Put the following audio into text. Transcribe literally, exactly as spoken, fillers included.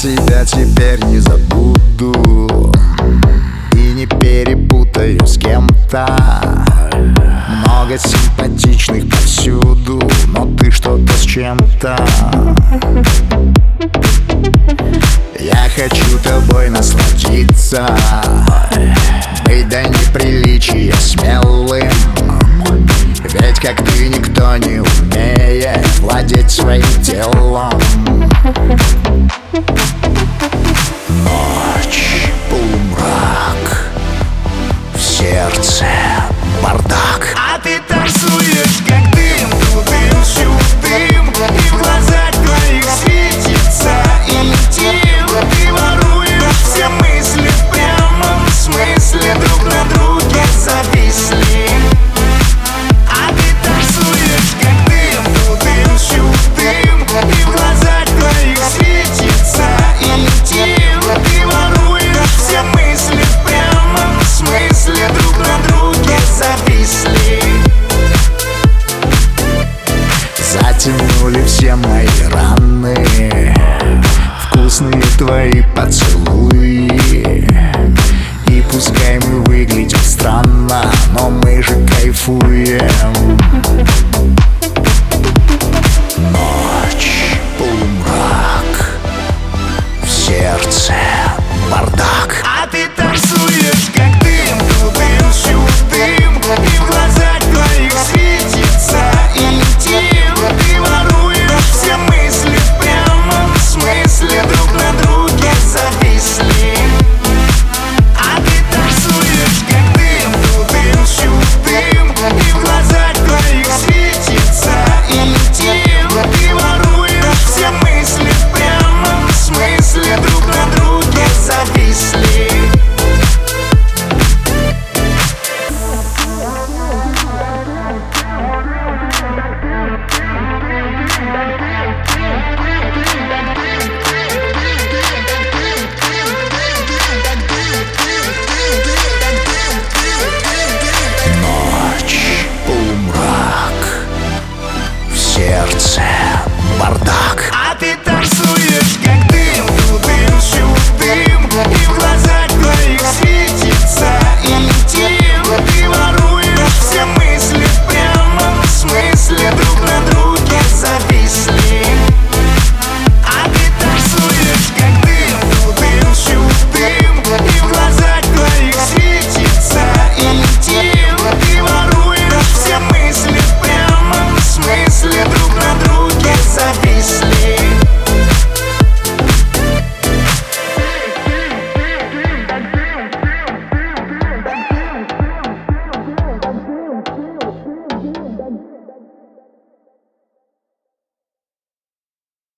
тебя теперь не забуду и не перепутаю с кем-то. Много симпатичных повсюду, но ты что-то с чем-то. Я хочу тобой насладиться, быть до неприличия смелым, ведь как ты никто не умеет владеть своим телом. Ночь, полумрак, в сердце бардак. А ты танцуешь, как дым, тудым, сюдым, и в глазах твоих светится интим. Ты воруешь все мысли в прямом смысле, друг на друге зависли. А ты танцуешь, как дым, тудым, сюдым, и в глазах твоих светится интим. Ты воруешь все мысли в прямом смысле, друг на друге зависли. Затянули все мои раны вкусные твои поцелуи. И пускай мы выглядим странно, но мы же кайфуем. Ночь, полумрак, в сердце бардак. А ты танцуешь, как дым, тудым, сюдым, и в глазах твоих светится интим. Ты воруешь все мысли в прямом смысле, друг на друге зависли. А ты танцуешь, как дым, тудым, сюдым, и в глазах твоих светится интим. Ты воруешь все мысли в прямом смысле, друг на друге зависли. Ночь, полумрак, в сердце бардак.